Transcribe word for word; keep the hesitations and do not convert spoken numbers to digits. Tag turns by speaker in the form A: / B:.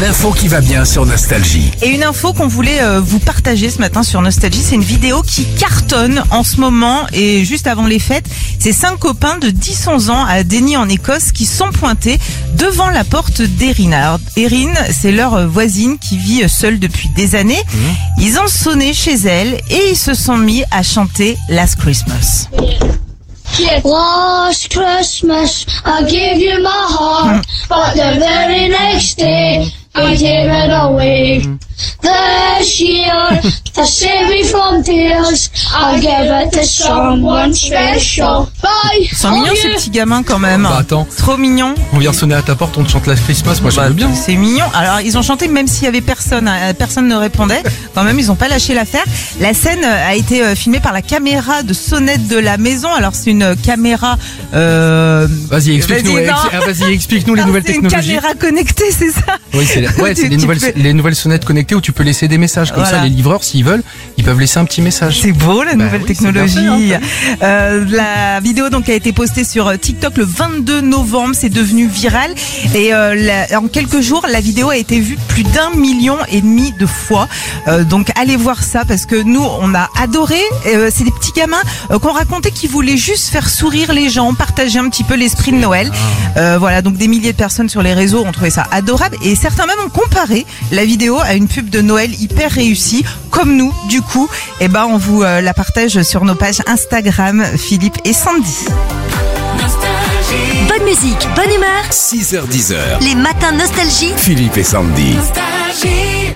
A: L'info qui va bien sur Nostalgie.
B: Et une info qu'on voulait euh, vous partager ce matin sur Nostalgie, c'est une vidéo qui cartonne en ce moment et juste avant les fêtes. C'est cinq copains de dix onze ans à Denny en Écosse qui sont pointés devant la porte d'Erin. Alors, Erin, c'est leur voisine qui vit seule depuis des années. Mmh. Ils ont sonné chez elle et ils se sont mis à chanter Last Christmas.
C: Last Christmas, I gave you my heart, but the very next day, I gave it away. This year, to save me from tears, I gave it to someone special. Bye!
B: Ils sont mignons ces petits gamins quand même.
D: Bah attends,
B: trop mignons.
D: on vient sonner à ta porte, on te chante la Christmas, moi
B: Bah,
D: j'aime bien.
B: C'est mignon. Alors ils ont chanté même s'il y avait personne, hein, personne ne répondait. Quand même, ils ont pas lâché l'affaire. La scène a été filmée par la caméra de sonnette de la maison. Alors c'est une caméra. Euh...
D: Vas-y, explique-nous.
B: Vas-y,
D: ex- ah, vas-y, explique-nous les
B: non,
D: nouvelles
B: c'est
D: technologies.
B: une caméra connectée, c'est ça.
D: Oui, c'est, ouais, c'est
B: Tu-
D: les
B: tu
D: nouvelles,
B: peux-
D: les nouvelles sonnettes connectées où tu peux laisser des messages. Comme
B: Voilà.
D: ça, les livreurs, s'ils veulent, ils peuvent laisser un petit message.
B: C'est beau la
D: Bah
B: nouvelle
D: oui, c'est bien
B: technologie.
D: fait, hein.
B: Euh, la vidéo donc a été postée sur TikTok le vingt-deux novembre, c'est devenu viral et euh, la- en quelques jours la vidéo a été vue plus d'un million et demi de fois. Euh, donc allez voir ça parce que nous on a adoré. Euh, c'est des petits gamins euh, qu'on racontait qui voulaient juste faire sourire les gens, partager un petit peu l'esprit de Noël. Euh, voilà, donc des milliers de personnes sur les réseaux ont trouvé ça adorable et certains même ont comparé la vidéo à une pub de Noël hyper réussie. Comme nous, du coup, eh ben on vous euh, la partage sur nos pages Instagram, Philippe et Sandy.
E: Bonne musique, bonne humeur.
A: six heures dix heures.
E: Les matins Nostalgie.
A: Philippe et Sandy.
F: Nostalgie.